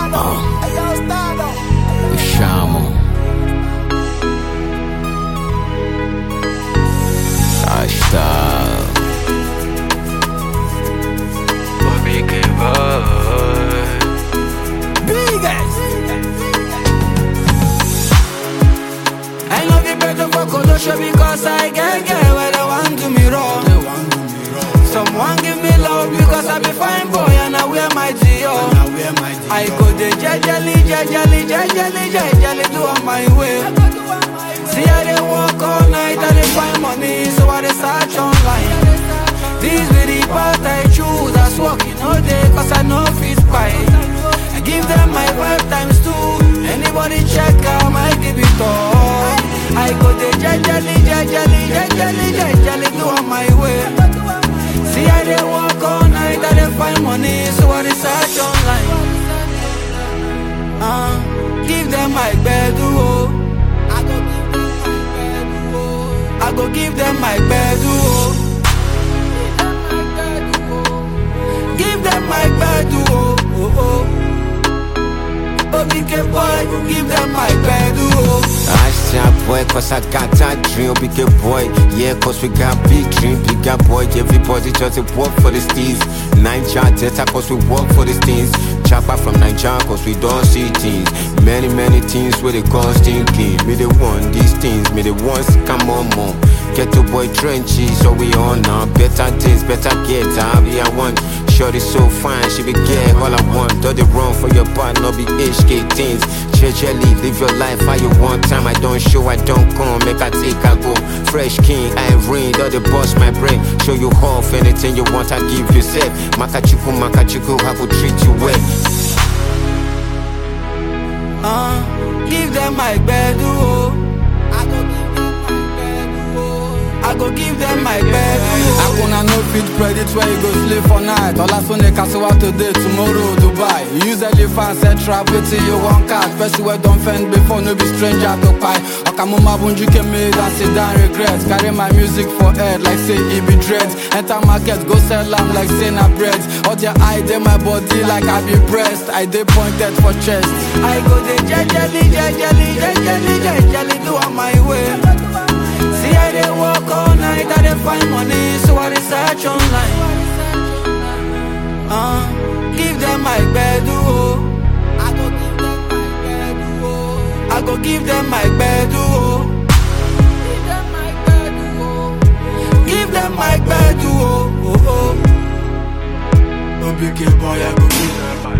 Chamo Style Big Biggest. I love you better for Kolosha because I get where they want to me wrong. Someone give me love because I be fine boy and I wear my Gio. I go the jajali do on my way. See how they walk all night and they find money, so I they search online. This be the path I choose, I walk in all day cause I know fit buy. I give them my 5 times 2. Anybody check out my give it all. I go the jajali do on my way. See how they walk all night and they find money, so I research online. Give them my bedroom. I go give them my bedroom. Give them my bedroom. BK boy, give them my bedroom. Boy, cause I got that dream, big boy. Yeah, cause we got big dream, bigger boy. Everybody just work for the steez. Niger Delta, cause we work for the things. Chopper from Niger, cause we don't see things. Many things where they cause thinking. Me they want these things, me they want come on more. Get to boy trenchy, so we on now. Better days, better get out. I want. Shorty so fine, she be get all I want. Do the wrong for your part, no be HK things. Jelly, live your life how you want. Time I don't show, I don't come. Make I take, I go. Fresh king, I ring. Do the boss, my brain. Show you off anything you want, I give you safe. Makachuku, I will treat you well. Give them my bedroom. I go give them my bedroom. I wanna no fit credit where you go sleep for night. All I saw they castle out today, tomorrow Dubai. Usually fans say travel till you want card. Person where don't fend before, no be stranger to buy. Okamuma bunju came made and sit down regrets. Carry my music for head like say it be dreads. Enter market, go sell them like say na bread. Out your eye, they my body like I be breast. I dey pointed for chest. I go the jajali do on my way. See how they walk all night and they find money, so I research online. Give them my bedroom. I go give them my bedroom. Give them my bedroom. No big boy, I go give them my